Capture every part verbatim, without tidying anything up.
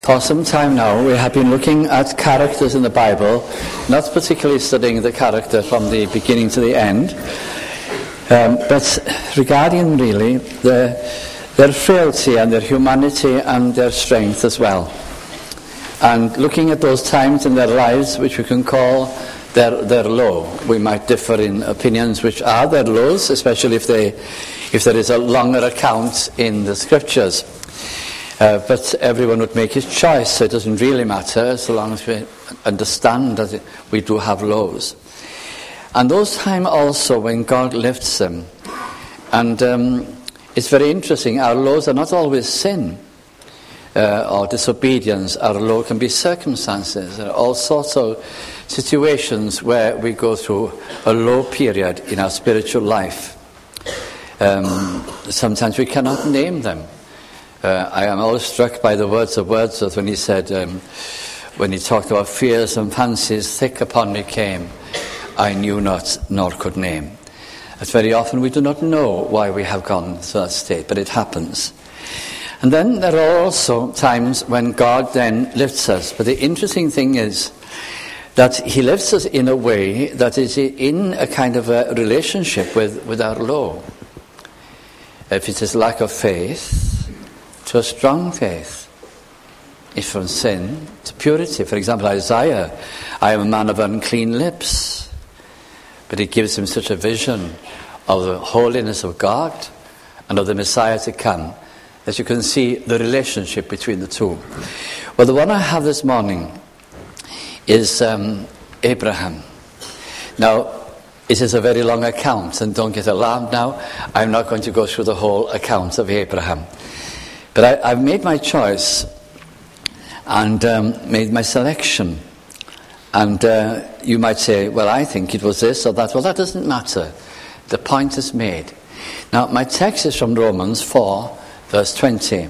For some time now, we have been looking at characters in the Bible, not particularly studying the character from the beginning to the end, um, but regarding really the, their frailty and their humanity and their strength as well. And looking at those times in their lives which we can call their, their low. We might differ in opinions which are their lows, especially if, they, if there is a longer account in the scriptures. Uh, but everyone would make his choice, so it doesn't really matter so long as we understand that it, we do have lows. And those times also when God lifts them. And um, it's very interesting, our lows are not always sin uh, or disobedience. Our low can be circumstances. There are all sorts of situations where we go through a low period in our spiritual life. Um, sometimes we cannot name them. Uh, I am always struck by the words of Wordsworth when he said, um, when he talked about fears and fancies thick upon me came, I knew not nor could name. As very often we do not know why we have gone to that state, but it happens. And then there are also times when God then lifts us. But the interesting thing is that he lifts us in a way that is in a kind of a relationship with, with our low. If it is lack of faith, to a strong faith, if from sin to purity. For example, Isaiah, I am a man of unclean lips. But it gives him such a vision of the holiness of God and of the Messiah to come, that you can see the relationship between the two. Well, the one I have this morning is um, Abraham. Now, it is a very long account, and don't get alarmed now. I'm not going to go through the whole account of Abraham. But I, I've made my choice and um, made my selection. And uh, you might say, well, I think it was this or that. Well, that doesn't matter. The point is made. Now, my text is from Romans four, verse twenty.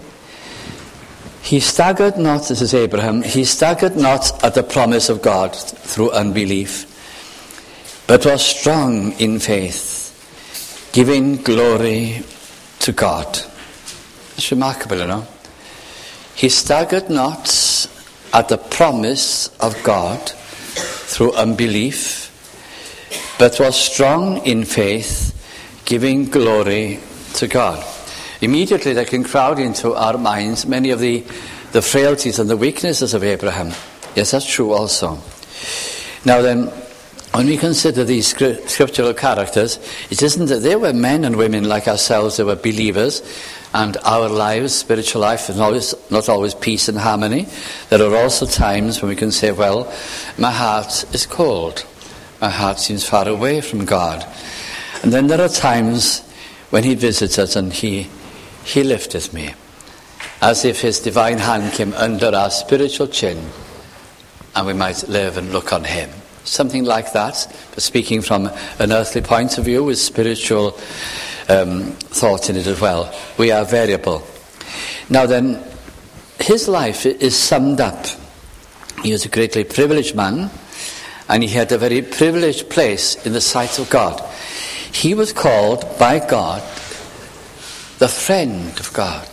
He staggered not, this is Abraham, he staggered not at the promise of God through unbelief, but was strong in faith, giving glory to God. It's remarkable, you know. He staggered not at the promise of God through unbelief, but was strong in faith, giving glory to God. Immediately there can crowd into our minds many of the, the frailties and the weaknesses of Abraham. Yes, that's true also. Now then, when we consider these scriptural characters, it isn't that they were men and women like ourselves, they were believers, and our lives, spiritual life, is always, not always peace and harmony. There are also times when we can say, well, my heart is cold. My heart seems far away from God. And then there are times when he visits us and he, he lifteth me, as if his divine hand came under our spiritual chin, and we might live and look on him. Something like that, but speaking from an earthly point of view with spiritual um, thought in it as well. We are variable. Now then, his life is summed up. He was a greatly privileged man, and he had a very privileged place in the sight of God. He was called by God the friend of God.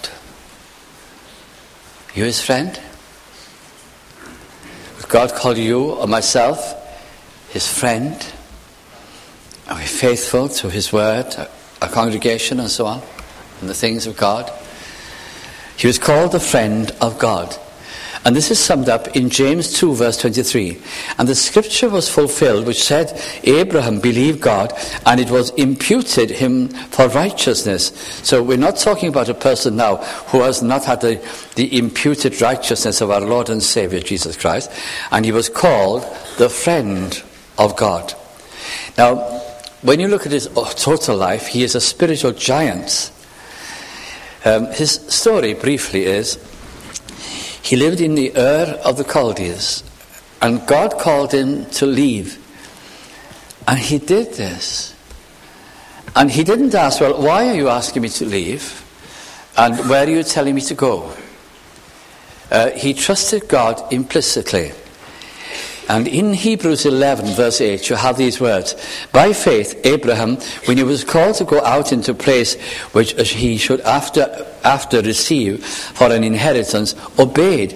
You his friend? Would God call you or myself his friend? Are we faithful to his word, our congregation and so on, and the things of God? He was called the friend of God. And this is summed up in James two, verse twenty-three. And the scripture was fulfilled, which said, Abraham believed God, and it was imputed him for righteousness. So we're not talking about a person now who has not had the, the imputed righteousness of our Lord and Savior, Jesus Christ. And he was called the friend of God. Now, when you look at his total life, he is a spiritual giant. Um, his story, briefly, is he lived in the Ur of the Chaldees, and God called him to leave. And he did this. And he didn't ask, well, why are you asking me to leave? And where are you telling me to go? Uh, he trusted God implicitly. And in Hebrews eleven, verse eight, you have these words. By faith, Abraham, when he was called to go out into a place which he should after, after receive for an inheritance, obeyed,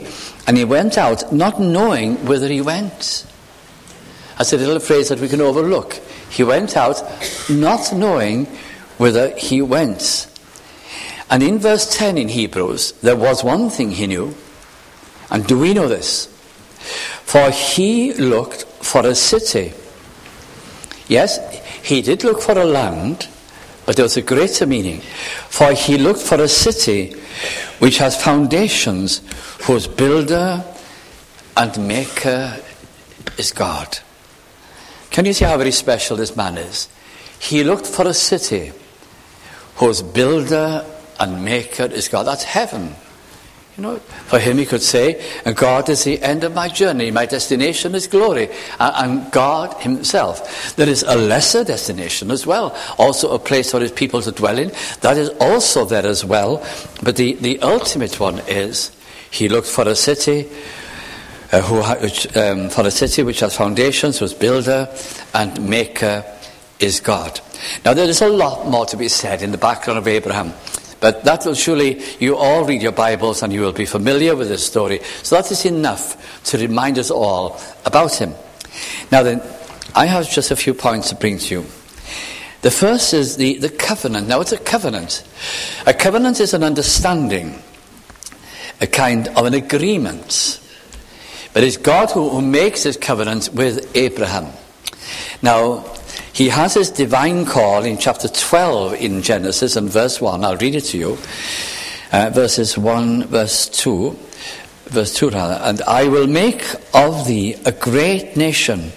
And he went out not knowing whither he went. That's a little phrase that we can overlook. He went out not knowing whither he went. And in verse ten in Hebrews, there was one thing he knew. And do we know this? For he looked for a city. Yes, he did look for a land, but there was a greater meaning. For he looked for a city which has foundations, whose builder and maker is God. Can you see how very special this man is? He looked for a city whose builder and maker is God. That's heaven. You know, for him he could say, God is the end of my journey, my destination is glory, and God himself. There is a lesser destination as well, also a place for his people to dwell in. That is also there as well, but the, the ultimate one is, he looked for a city, uh, who which, um, for a city which has foundations, whose builder and maker is God. Now there is a lot more to be said in the background of Abraham. But that will surely, you all read your Bibles and you will be familiar with this story. So that is enough to remind us all about him. Now then, I have just a few points to bring to you. The first is the, the covenant. Now it's a covenant. A covenant is an understanding, a kind of an agreement. But it's God who, who makes this covenant with Abraham. Now, he has his divine call in chapter twelve in Genesis and verse one. I'll read it to you. Uh, verses one, verse two. Verse two rather. And I will make of thee a great nation,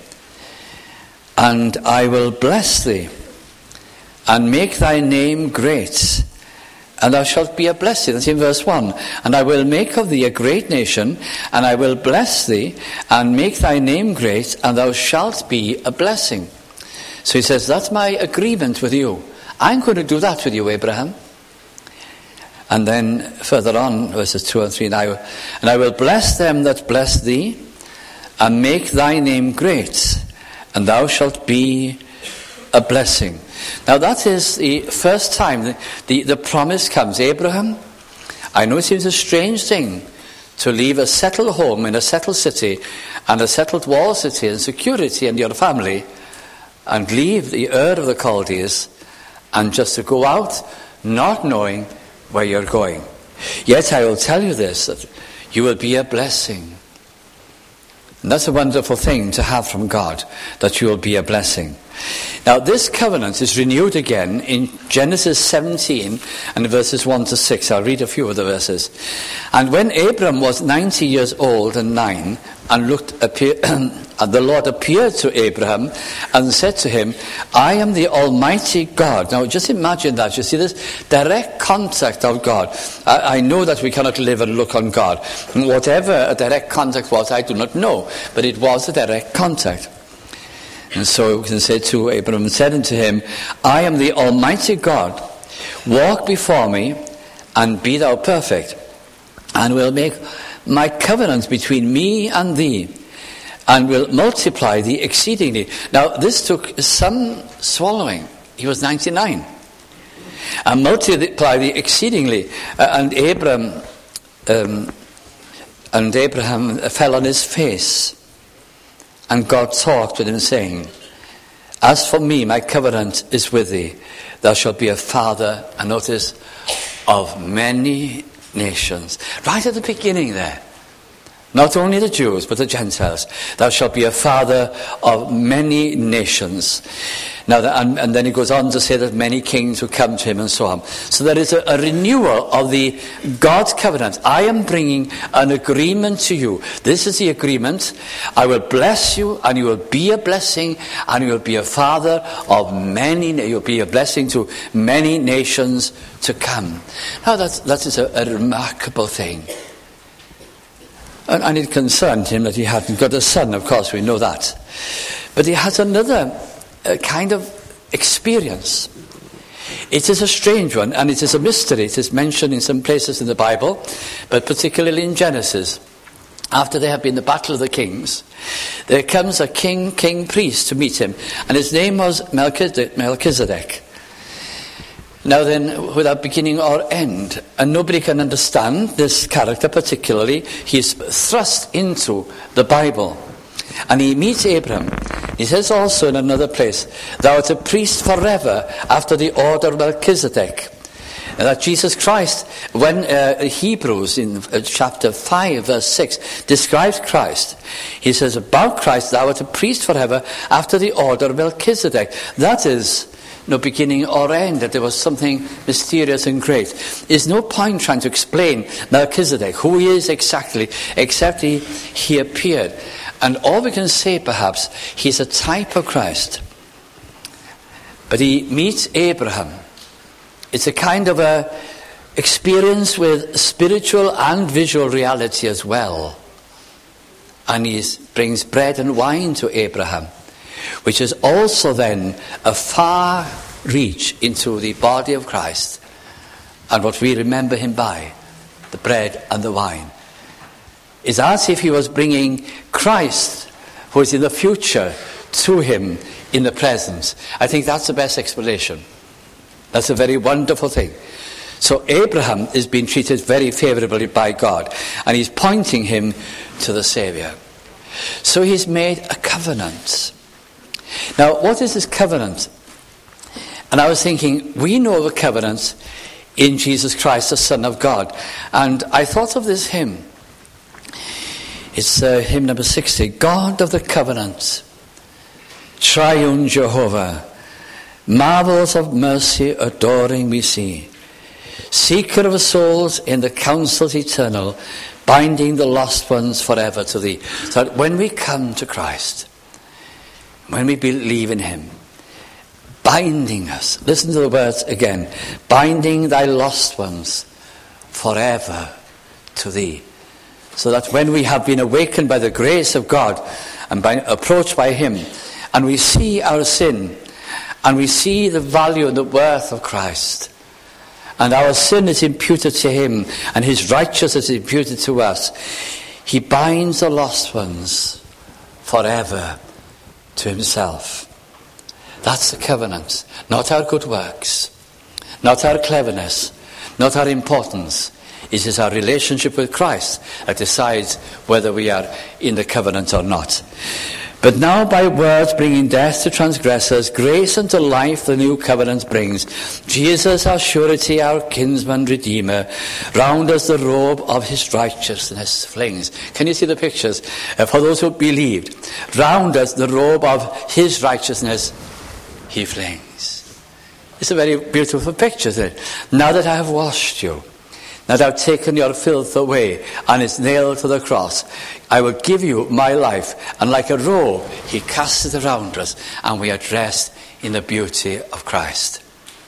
and I will bless thee, and make thy name great, and thou shalt be a blessing. That's in verse one. And I will make of thee a great nation, and I will bless thee, and make thy name great, and thou shalt be a blessing. So he says, that's my agreement with you. I'm going to do that with you, Abraham. And then further on, verses two and three, and I, will, and I will bless them that bless thee, and make thy name great, and thou shalt be a blessing. Now that is the first time the, the, the promise comes. Abraham, I know it seems a strange thing to leave a settled home in a settled city, and a settled wall city and security and your family, and leave the Ur of the Chaldees, and just to go out not knowing where you're going. Yet I will tell you this, that you will be a blessing. And that's a wonderful thing to have from God, that you will be a blessing. Now this covenant is renewed again in Genesis seventeen and verses one to six. I'll read a few of the verses. And when Abram was ninety years old and nine, and looked appear, and the Lord appeared to Abraham and said to him, I am the Almighty God. Now just imagine that. You see this direct contact of God. I, I know that we cannot live and look on God. Whatever a direct contact was, I do not know. But it was a direct contact. And so we can say to Abraham, said unto him, I am the Almighty God. Walk before me and be thou perfect, and will make my covenant between me and thee, and will multiply thee exceedingly. Now this took some swallowing. He was ninety-nine. And multiply thee exceedingly. Uh, and Abram, um, and Abraham fell on his face. And God talked with him, saying, as for me, my covenant is with thee. Thou shalt be a father, and notice, of many nations. Right at the beginning there. Not only the Jews, but the Gentiles. Thou shalt be a father of many nations. Now, and, and then he goes on to say that many kings will come to him and so on. So there is a, a renewal of the God's covenant. I am bringing an agreement to you. This is the agreement. I will bless you, and you will be a blessing, and you will be a father of many. You'll be a blessing to many nations to come. Now that's, that is a, a remarkable thing. And, and it concerned him that he hadn't got a son, of course, we know that. But he has another uh, kind of experience. It is a strange one, and it is a mystery. It is mentioned in some places in the Bible, but particularly in Genesis. After there had been the battle of the kings, there comes a king, king priest to meet him, and his name was Melchizedek. Now then, without beginning or end, and nobody can understand this character particularly, he's thrust into the Bible. And he meets Abraham. He says also in another place, thou art a priest forever after the order of Melchizedek. And that Jesus Christ, when uh, Hebrews in uh, chapter five, verse six, describes Christ, he says, about Christ, thou art a priest forever after the order of Melchizedek. That is no beginning or end, that there was something mysterious and great. There's no point trying to explain Melchizedek, who he is exactly, except he, he appeared. And all we can say, perhaps, he's a type of Christ. But he meets Abraham. It's a kind of a experience with spiritual and visual reality as well. And he brings bread and wine to Abraham, which is also then a far reach into the body of Christ and what we remember him by, the bread and the wine. It's as if he was bringing Christ, who is in the future, to him in the present. I think that's the best explanation. That's a very wonderful thing. So Abraham is being treated very favorably by God, and he's pointing him to the Saviour. So he's made a covenant. Now, what is this covenant? And I was thinking, we know of a covenant in Jesus Christ, the Son of God. And I thought of this hymn. It's uh, hymn number sixty. God of the covenant, triune Jehovah, marvels of mercy adoring we see. Seeker of souls in the councils eternal, binding the lost ones forever to thee. So that when we come to Christ, when we believe in him, binding us, listen to the words again, binding thy lost ones forever to thee. So that when we have been awakened by the grace of God and by, approached by him, and we see our sin, and we see the value and the worth of Christ, and our sin is imputed to him, and his righteousness is imputed to us, he binds the lost ones forever to himself. That's the covenant. Not our good works, not our cleverness, not our importance. It is our relationship with Christ that decides whether we are in the covenant or not. But now by words bringing death to transgressors, grace unto life the new covenant brings. Jesus our surety, our kinsman redeemer, round us the robe of his righteousness flings. Can you see the pictures? Uh, for those who believed, round us the robe of his righteousness he flings. It's a very beautiful picture, isn't it? Now that I have washed you, now that I've taken your filth away and it's nailed to the cross, I will give you my life. And like a robe, he casts it around us, and we are dressed in the beauty of Christ.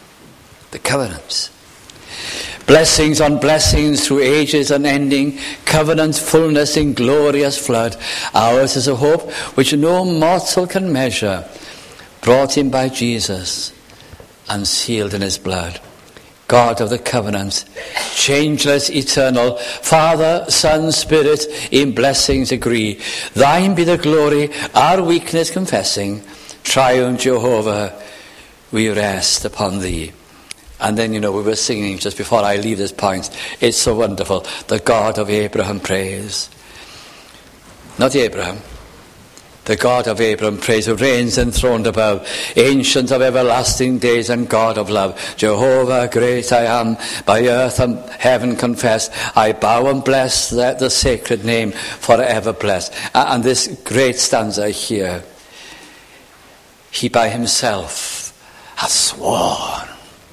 The covenant. Blessings on blessings through ages unending, covenant fullness in glorious flood. Ours is a hope which no mortal can measure, brought in by Jesus and sealed in his blood. God of the covenant, changeless, eternal, Father, Son, Spirit, in blessings agree. Thine be the glory, our weakness confessing. Triune Jehovah, we rest upon thee. And then, you know, we were singing just before I leave this point. It's so wonderful. The God of Abraham praise. Not Abraham. The God of Abraham praise, who reigns enthroned above, ancient of everlasting days and God of love. Jehovah, great I am, by earth and heaven confess, I bow and bless the, the sacred name, forever blessed. And this great stanza here, he by himself hath sworn,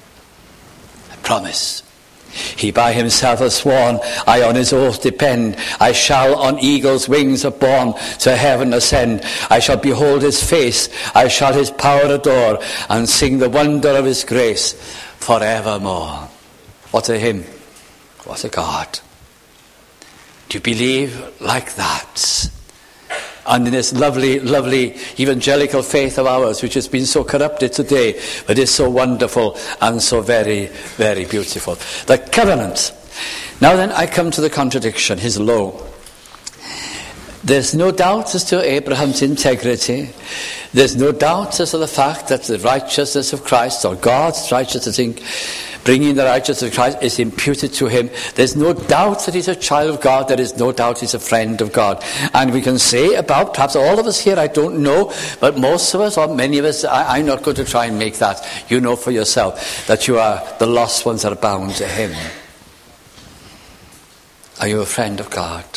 a promise. He by himself has sworn, I on his oath depend. I shall on eagle's wings upborne to heaven ascend. I shall behold his face, I shall his power adore, and sing the wonder of his grace forevermore. What a hymn, what a God. Do you believe like that? And in this lovely, lovely evangelical faith of ours, which has been so corrupted today, but is so wonderful and so very, very beautiful. The covenant. Now then, I come to the contradiction, his law. There's no doubt as to Abraham's integrity. There's no doubt as to the fact that the righteousness of Christ, or God's righteousness, in bringing the righteousness of Christ, is imputed to him. There's no doubt that he's a child of God. There is no doubt he's a friend of God. And we can say about, perhaps all of us here, I don't know, but most of us, or many of us, I, I'm not going to try and make that. You know for yourself that you are the lost ones that are bound to him. Are you a friend of God?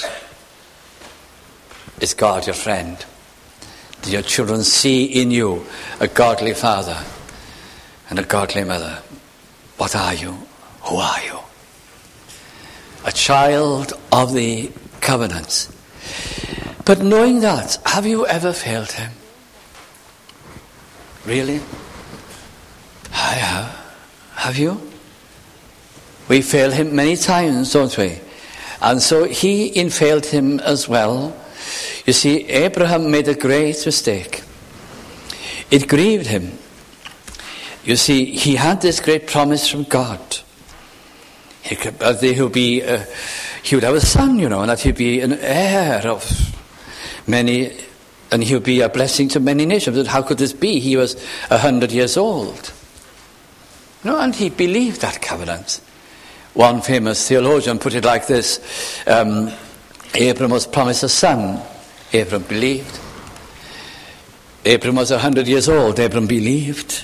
Is God your friend? Do your children see in you a godly father and a godly mother? What are you? Who are you? A child of the covenant. But knowing that, have you ever failed him? Really? I have. Have you? We fail him many times, don't we? And so he in failed him as well. You see, Abraham made a great mistake. It grieved him. You see, he had this great promise from God. He could, uh, he would be, uh, he would have a son, you know, and that he'd be an heir of many, and he would be a blessing to many nations. But how could this be? He was a hundred years old. No, and he believed that covenant. One famous theologian put it like this: um, Abraham was promised a son. Abraham believed. Abraham was a hundred years old. Abraham believed.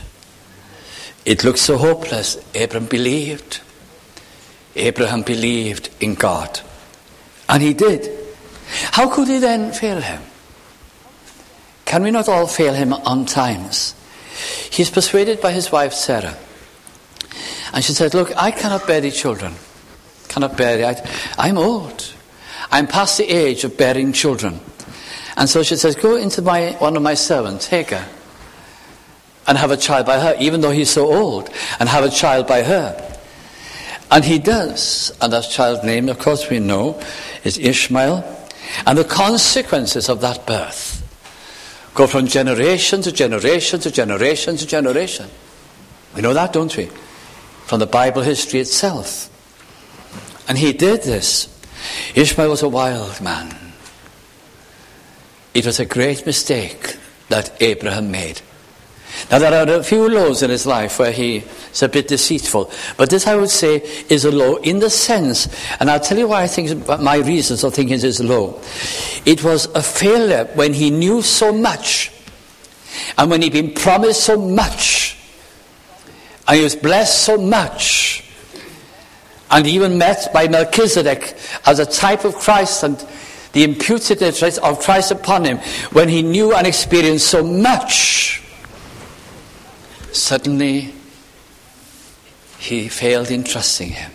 It looked so hopeless. Abraham believed. Abraham believed in God. And he did. How could he then fail him? Can we not all fail him on times? He's persuaded by his wife Sarah. And she said, look, I cannot bear the children. Cannot bear it. I'm old. I'm past the age of bearing children. And so she says, go into my one of my servants, Hagar, and have a child by her, even though he's so old, and have a child by her. And he does. And that child's name, of course, we know, is Ishmael. And the consequences of that birth go from generation to generation to generation to generation. We know that, don't we? From the Bible history itself. And he did this. Ishmael was a wild man. It was a great mistake that Abraham made. Now there are a few lows in his life where he is a bit deceitful. But this, I would say, is a low in the sense, and I'll tell you why I think, my reasons for thinking it is low. It was a failure when he knew so much, and when he'd been promised so much, and he was blessed so much, and even met by Melchizedek as a type of Christ, and the imputedness of Christ upon him, when he knew and experienced so much, suddenly he failed in trusting him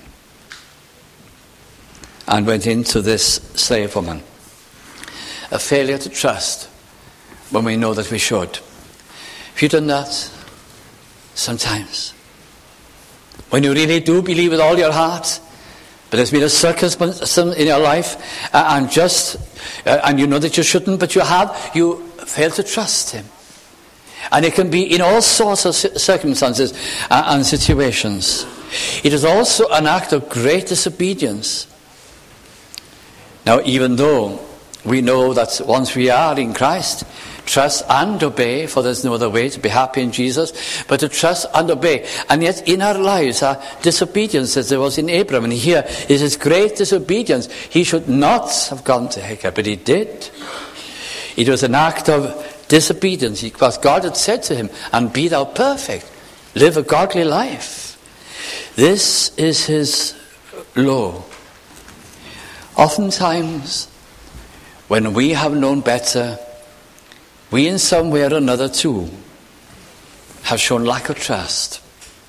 and went into this slave woman. A failure to trust when we know that we should. Have you done that? Sometimes. When you really do believe with all your heart, but there's been a circumstance in your life, uh, and just, uh, and you know that you shouldn't, but you have, you fail to trust him. And it can be in all sorts of circumstances uh, and situations. It is also an act of great disobedience. Now, even though we know that once we are in Christ, trust and obey, for there's no other way to be happy in Jesus, but to trust and obey. And yet in our lives are disobedience, as there was in Abraham. And here is his great disobedience. He should not have gone to Hagar, but he did. It was an act of disobedience, because God had said to him, and be thou perfect, live a godly life. This is his law. Oftentimes, when we have known better, we in some way or another too have shown lack of trust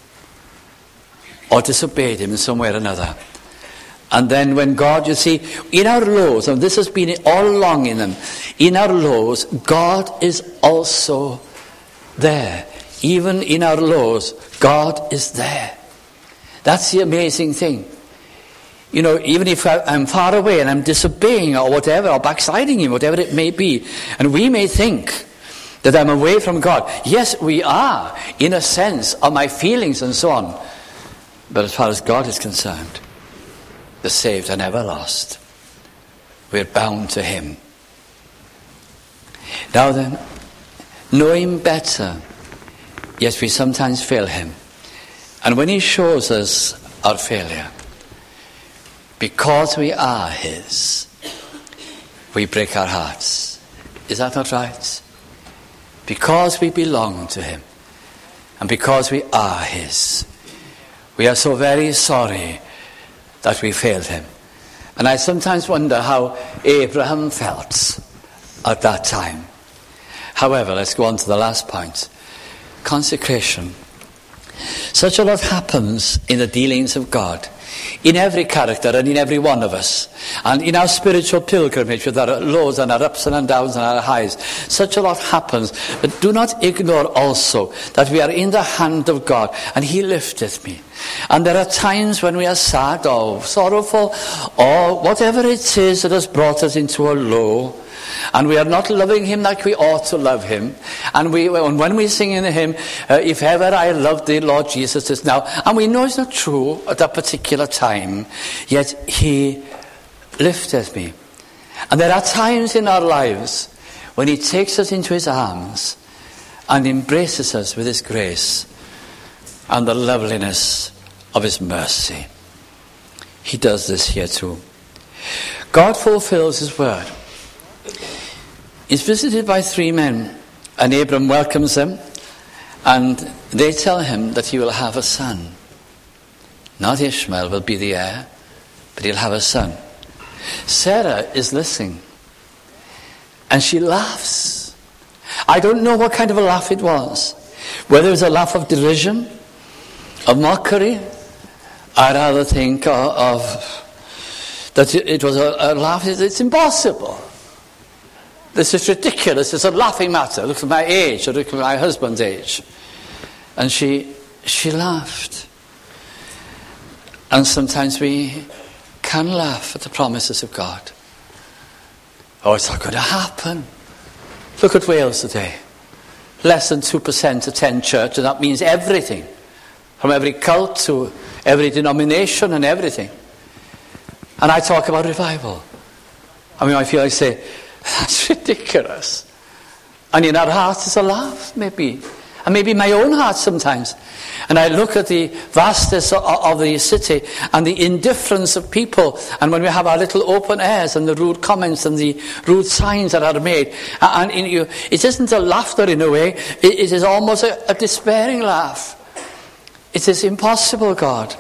or disobeyed him in some way or another. And then when God, you see, in our laws, and this has been all along in them, in our laws, God is also there. Even in our laws, God is there. That's the amazing thing. You know, even if I'm far away and I'm disobeying or whatever, or backsliding him, whatever it may be, and we may think that I'm away from God. Yes, we are, in a sense, of my feelings and so on. But as far as God is concerned, the saved are never lost. We're bound to him. Now then, know him better, yet we sometimes fail him. And when he shows us our failure, because we are his, we break our hearts. Is that not right? Because we belong to him, and because we are his, we are so very sorry that we failed him. And I sometimes wonder how Abraham felt at that time. However, let's go on to the last point. Consecration. Such a lot happens in the dealings of God, in every character and in every one of us, and in our spiritual pilgrimage with our lows and our ups and our downs and our highs. Such a lot happens, but do not ignore also that we are in the hand of God, and he lifteth me. And there are times when we are sad or sorrowful or whatever it is that has brought us into a low, and we are not loving him like we ought to love him. And we, when we sing in the hymn, uh, if ever I loved thee, Lord Jesus, is now. And we know it's not true at that particular time, yet he lifteth me. And there are times in our lives when he takes us into his arms and embraces us with his grace and the loveliness of his mercy. He does this here too. God fulfills his word. He's visited by three men, and Abram welcomes them, and they tell him that he will have a son. Not Ishmael will be the heir, but he'll have a son. Sarah is listening, and she laughs. I don't know what kind of a laugh it was. Whether it was a laugh of derision, of mockery, I'd rather think of, of that it was a, a laugh. It's impossible. This is ridiculous. It's a laughing matter. Look at my age, or look at my husband's age. And she she laughed. And sometimes we can laugh at the promises of God. Oh, it's not going to happen. Look at Wales today. Less than two percent attend church, and that means everything. From every cult to every denomination and everything. And I talk about revival. I mean, I feel like I say, that's ridiculous. And in our hearts is a laugh, maybe. And maybe my own heart sometimes. And I look at the vastness of, of the city and the indifference of people. And when we have our little open airs and the rude comments and the rude signs that are made. And, and you, it isn't a laughter in a way. It, it is almost a, a despairing laugh. It is impossible, God.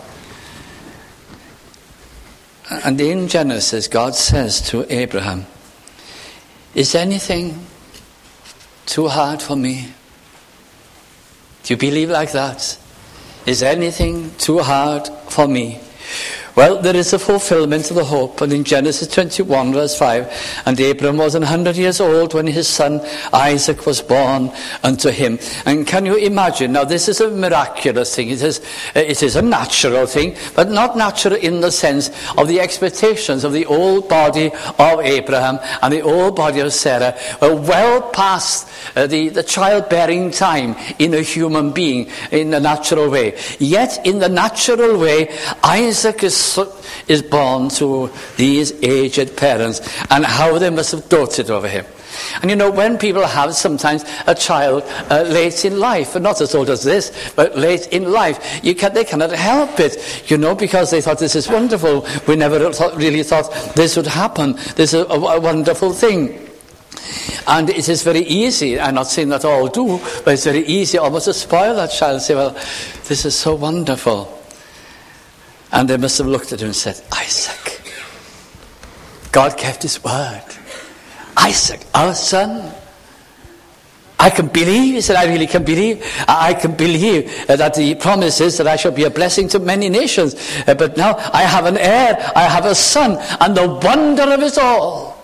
And in Genesis, God says to Abraham, is anything too hard for me? Do you believe like that? Is anything too hard for me? Well, there is a fulfillment of the hope. And in Genesis twenty-one, verse five, and Abram was an hundred years old when his son Isaac was born unto him. And can you imagine? Now, this is a miraculous thing. It is, it is a natural thing, but not natural in the sense of the expectations of the old body of Abraham and the old body of Sarah were well past uh, the, the childbearing time in a human being in a natural way. Yet, in the natural way, Isaac is is born to these aged parents, and how they must have doted over him. And you know, when people have sometimes a child uh, late in life, and not as old as this, but late in life, you can, they cannot help it, you know, because they thought this is wonderful. We never thought, really thought this would happen. This is a, a wonderful thing. And it is very easy, I'm not saying that all do, but it's very easy almost to spoil that child and say, well, this is so wonderful. And they must have looked at him and said, Isaac. God kept his word. Isaac, our son. I can believe, he said, I really can believe. I can believe that the promise is that I shall be a blessing to many nations. But now I have an heir, I have a son, and the wonder of it all.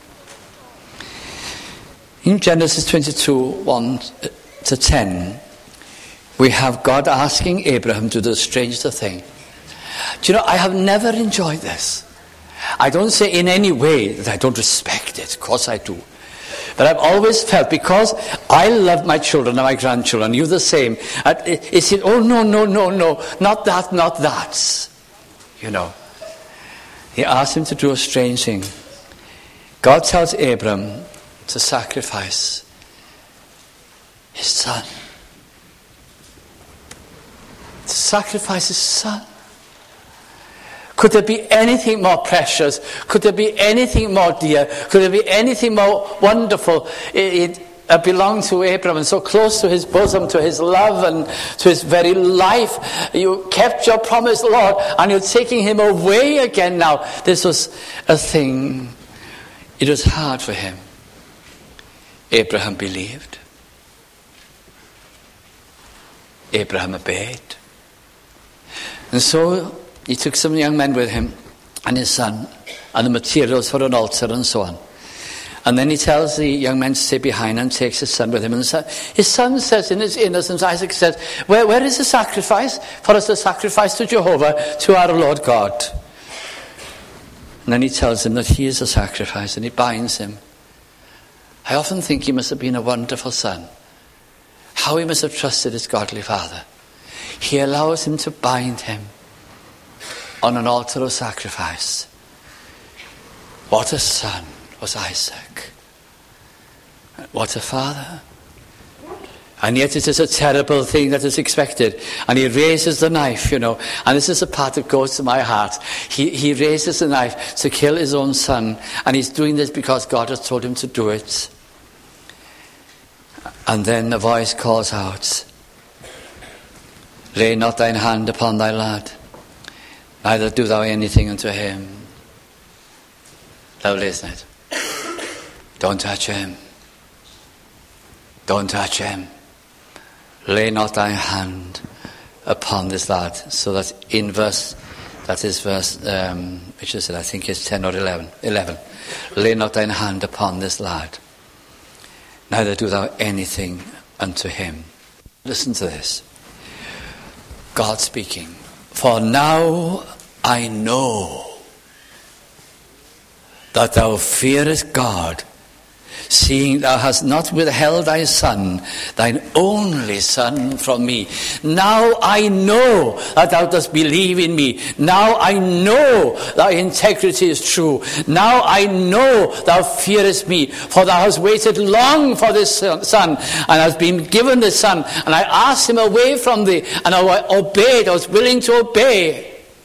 In Genesis twenty-two, one to ten, we have God asking Abraham to do the strangest thing. Do you know, I have never enjoyed this. I don't say in any way that I don't respect it. Of course I do. But I've always felt, because I love my children and my grandchildren, you the same, it said, oh, no, no, no, no, not that, not that. You know. He asked him to do a strange thing. God tells Abram to sacrifice his son. To sacrifice his son. Could there be anything more precious? Could there be anything more dear? Could there be anything more wonderful? It, it uh, belonged to Abraham and so close to his bosom, to his love and to his very life. You kept your promise, Lord, and you're taking him away again now. This was a thing. It was hard for him. Abraham believed. Abraham obeyed. And so he took some young men with him and his son and the materials for an altar and so on. And then he tells the young men to stay behind and takes his son with him. And his son says in his innocence, Isaac says, where, where is the sacrifice for us to sacrifice to Jehovah, to our Lord God? And then he tells him that he is a sacrifice and he binds him. I often think he must have been a wonderful son. How he must have trusted his godly father. He allows him to bind him on an altar of sacrifice. What a son was Isaac. What a father. And yet it is a terrible thing that is expected. And he raises the knife, you know. And this is the part that goes to my heart. He, he raises the knife to kill his own son. And he's doing this because God has told him to do it. And then the voice calls out, lay not thine hand upon thy lad, neither do thou anything unto him. Lovely, isn't it? Don't touch him. Don't touch him. Lay not thy hand upon this lad. So that in verse, that is verse, um, which is it? I think it's ten or eleven. eleven. Lay not thine hand upon this lad, neither do thou anything unto him. Listen to this. God speaking. For now I know that thou fearest God, seeing thou hast not withheld thy son, thine only son, from me. Now I know that thou dost believe in me. Now I know thy integrity is true. Now I know thou fearest me, for thou hast waited long for this son, and hast been given this son, and I asked him away from thee, and I obeyed, I was willing to obey.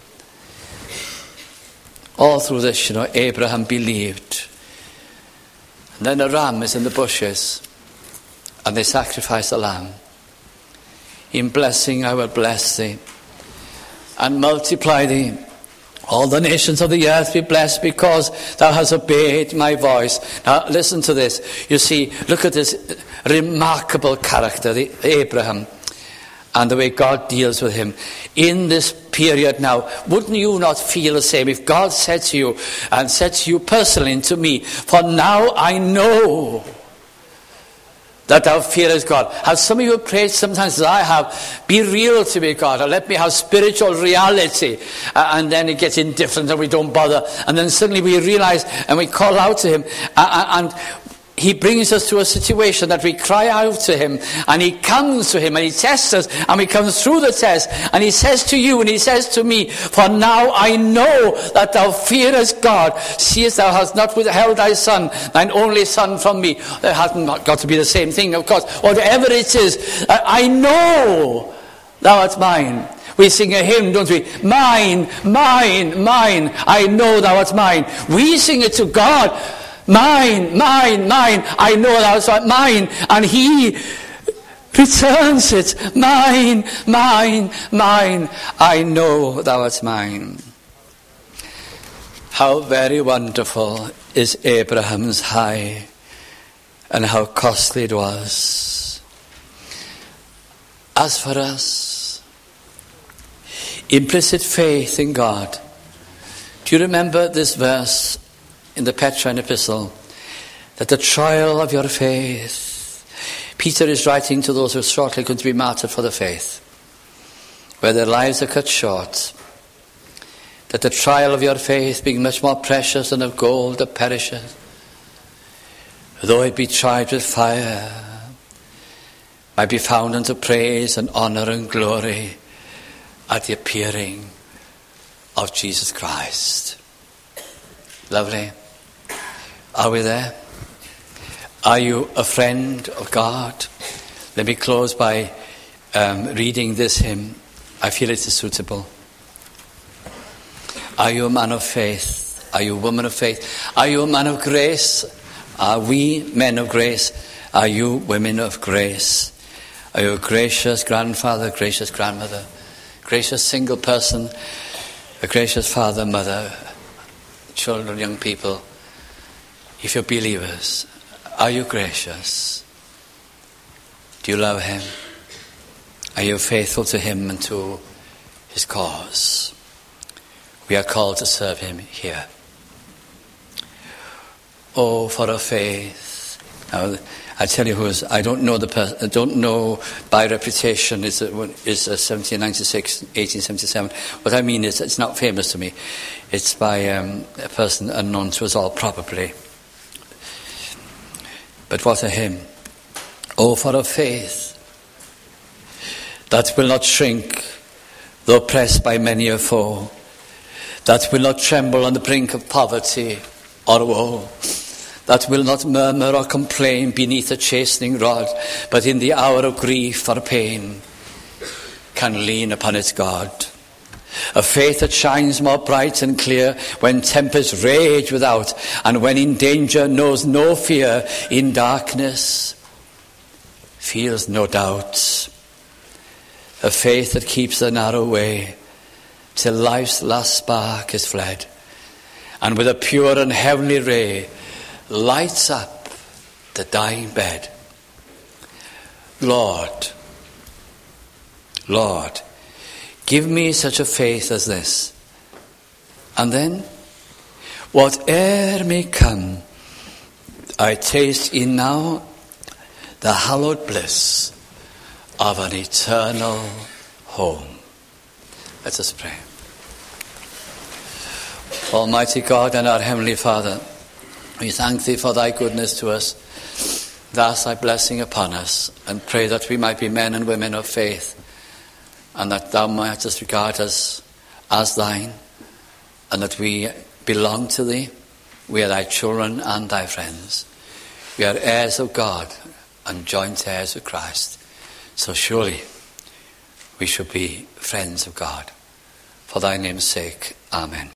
All through this, you know, Abraham believed. And then a ram is in the bushes, and they sacrifice the lamb. In blessing I will bless thee, and multiply thee. All the nations of the earth be blessed, because thou hast obeyed my voice. Now listen to this. You see, look at this remarkable character, the Abraham, and the way God deals with him. In this period now, wouldn't you not feel the same if God said to you, and said to you personally and to me, for now I know that thou fearest God. Have some of you prayed sometimes as I have, be real to me, God, or let me have spiritual reality. Uh, and then it gets indifferent and we don't bother. And then suddenly we realize and we call out to him. Uh, and he brings us to a situation that we cry out to him, and he comes to him and he tests us, and we come through the test, and he says to you and he says to me, for now I know that thou fearest God, seest thou hast not withheld thy son, thine only son, from me. It hasn't got to be the same thing, of course. Whatever it is, I know thou art mine. We sing a hymn, don't we? Mine, mine, mine, I know thou art mine. We sing it to God. Mine, mine, mine, I know thou art mine. And he returns it. Mine, mine, mine, I know thou art mine. How very wonderful is Abraham's high, and how costly it was. As for us, implicit faith in God. Do you remember this verse in the Petrine epistle, that the trial of your faith, Peter is writing to those who are shortly going to be martyred for the faith, where their lives are cut short, that the trial of your faith, being much more precious than of gold that perisheth, though it be tried with fire, might be found unto praise and honour and glory at the appearing of Jesus Christ. Lovely. Are we there? Are you a friend of God? Let me close by um, reading this hymn. I feel it is suitable. Are you a man of faith? Are you a woman of faith? Are you a man of grace? Are we men of grace? Are you women of grace? Are you a gracious grandfather, gracious grandmother, gracious single person, a gracious father, mother, children, young people? If you're believers, are you gracious? Do you love him? Are you faithful to him and to his cause? We are called to serve him here. Oh, for a faith. Now, I tell you who is, I don't know the person, I don't know by reputation, is is uh, seventeen ninety-six, eighteen seventy-seven. What I mean is, it's not famous to me. It's by um, a person unknown to us all, probably. But what a hymn. Oh, for a faith that will not shrink, though pressed by many a foe, that will not tremble on the brink of poverty or woe, that will not murmur or complain beneath a chastening rod, but in the hour of grief or pain can lean upon its God. A faith that shines more bright and clear when tempests rage without, and when in danger knows no fear, in darkness feels no doubt. A faith that keeps the narrow way till life's last spark is fled, and with a pure and heavenly ray lights up the dying bed. Lord, Lord, give me such a faith as this. And then, whate'er may come, I taste in now the hallowed bliss of an eternal home. Let us pray. Almighty God and our Heavenly Father, we thank thee for thy goodness to us, thus thy blessing upon us, and pray that we might be men and women of faith, and that thou mightest regard us as thine, and that we belong to thee. We are thy children and thy friends. We are heirs of God and joint heirs with Christ. So surely we should be friends of God. For thy name's sake, amen.